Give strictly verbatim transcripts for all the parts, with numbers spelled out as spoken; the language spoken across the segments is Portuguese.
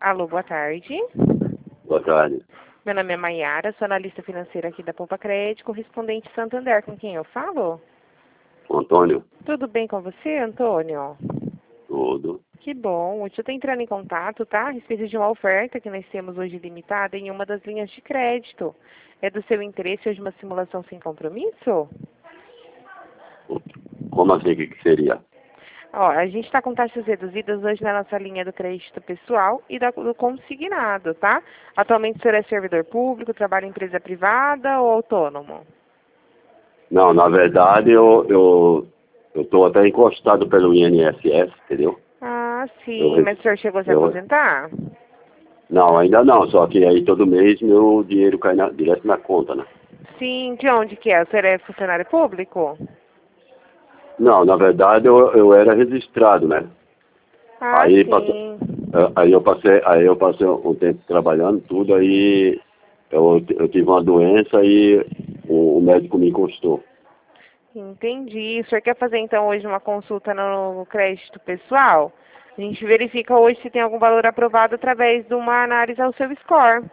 Alô, boa tarde. Boa tarde. Meu nome é Maiara, sou analista financeira aqui da Poupa Crédito, correspondente Santander. Com quem eu falo? Antônio. Tudo bem com você, Antônio? Tudo. Que bom. Eu estou entrando em contato, tá? A respeito de uma oferta que nós temos hoje limitada em uma das linhas de crédito. É do seu interesse hoje uma simulação sem compromisso? Como assim, o que, que seria? Ó, a gente está com taxas reduzidas hoje na nossa linha do crédito pessoal e da, do consignado, tá? Atualmente o senhor é servidor público, trabalha em empresa privada ou autônomo? Não, na verdade eu eu eu estou até encostado pelo I N S S, entendeu? Ah, sim. Eu, Mas o senhor chegou a se eu, aposentar? não, ainda não, só que aí todo mês meu dinheiro cai na, direto na conta, né? Sim. De onde que é? O senhor é funcionário público? Não, na verdade eu, eu era registrado, né? Ah, Aí, passou, sim. aí eu passei, aí eu passei um tempo trabalhando tudo, aí eu, eu tive uma doença e o, o médico me encostou. Entendi. O senhor quer fazer então hoje uma consulta no crédito pessoal? A gente verifica hoje se tem algum valor aprovado através de uma análise ao seu score.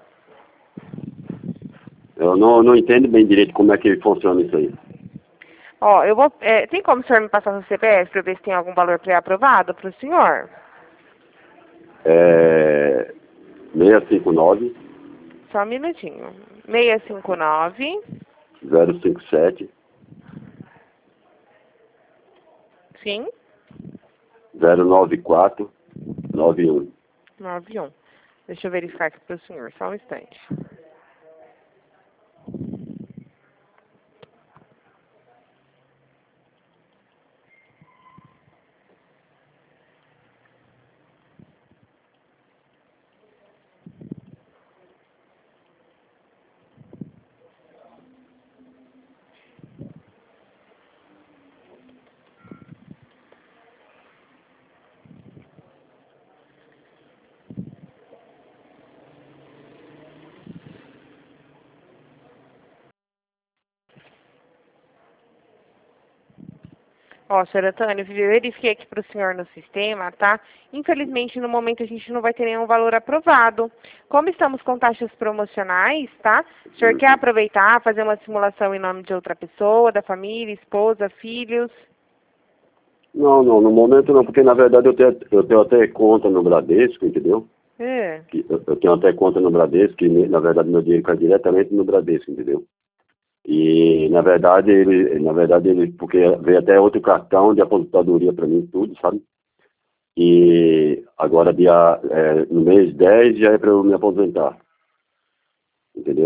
Eu não, não entendo bem direito como é que funciona isso aí. Ó, eu vou. É, tem como o senhor me passar o seu C P F para ver se tem algum valor pré-aprovado para o senhor? É seis cinco nove, Só um minutinho. seis cinco nove. zero cinco sete, Sim. zero nove quatro, nove um. nove um. Deixa eu verificar aqui para o senhor, só um instante. Ó, senhor Antônio, eu verifiquei aqui para o senhor no sistema, tá? Infelizmente, no momento a gente não vai ter nenhum valor aprovado. Como estamos com taxas promocionais, tá? O senhor quer aproveitar, fazer uma simulação em nome de outra pessoa, da família, esposa, filhos? Não, não, no momento não, porque na verdade eu tenho, eu tenho até conta no Bradesco, entendeu? É. Que Eu, eu tenho até conta no Bradesco, que na verdade meu dinheiro cai diretamente no Bradesco, entendeu? E na verdade ele, na verdade ele, porque veio até outro cartão de aposentadoria para mim, tudo, sabe? E agora dia, é, no mês dez já é para eu me aposentar, entendeu?